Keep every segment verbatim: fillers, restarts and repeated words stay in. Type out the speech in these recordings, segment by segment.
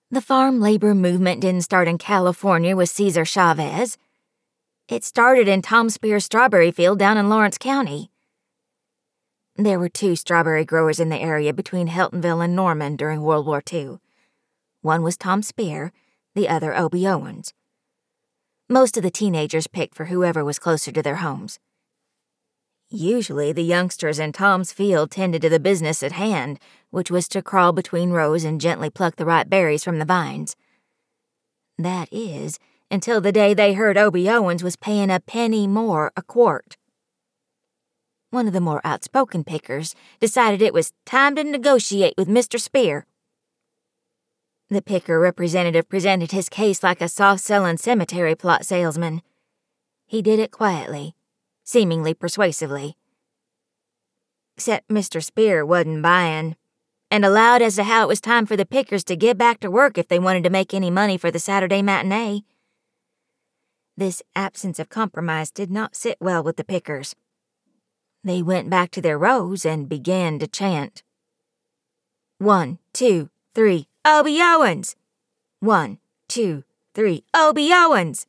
The farm labor movement didn't start in California with Cesar Chavez. It started in Tom Spear's strawberry field down in Lawrence County. There were two strawberry growers in the area between Heltonville and Norman during World War Two. One was Tom Spear, the other Obie Owens. Most of the teenagers picked for whoever was closer to their homes. Usually, the youngsters in Tom's field tended to the business at hand, which was to crawl between rows and gently pluck the ripe berries from the vines. That is, until the day they heard Obie Owens was paying a penny more a quart. One of the more outspoken pickers decided it was time to negotiate with Mister Spear. The picker representative presented his case like a soft-selling cemetery plot salesman. He did it quietly, seemingly persuasively. Except Mister Spear wasn't buying, and allowed as to how it was time for the pickers to get back to work if they wanted to make any money for the Saturday matinee. This absence of compromise did not sit well with the pickers. They went back to their rows and began to chant. One, two, three, Obie Owens! One, two, three, Obie Owens!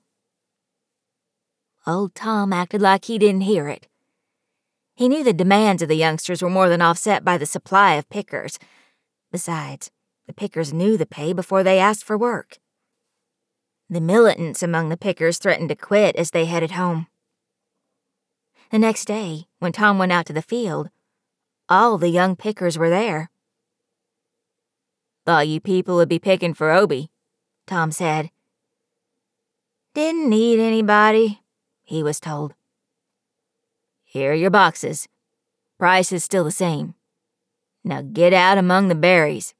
Old Tom acted like he didn't hear it. He knew the demands of the youngsters were more than offset by the supply of pickers. Besides, the pickers knew the pay before they asked for work. The militants among the pickers threatened to quit as they headed home. The next day, when Tom went out to the field, all the young pickers were there. "Thought you people would be picking for Obie," Tom said. "Didn't need anybody," he was told. "Here are your boxes. Price is still the same. Now get out among the berries."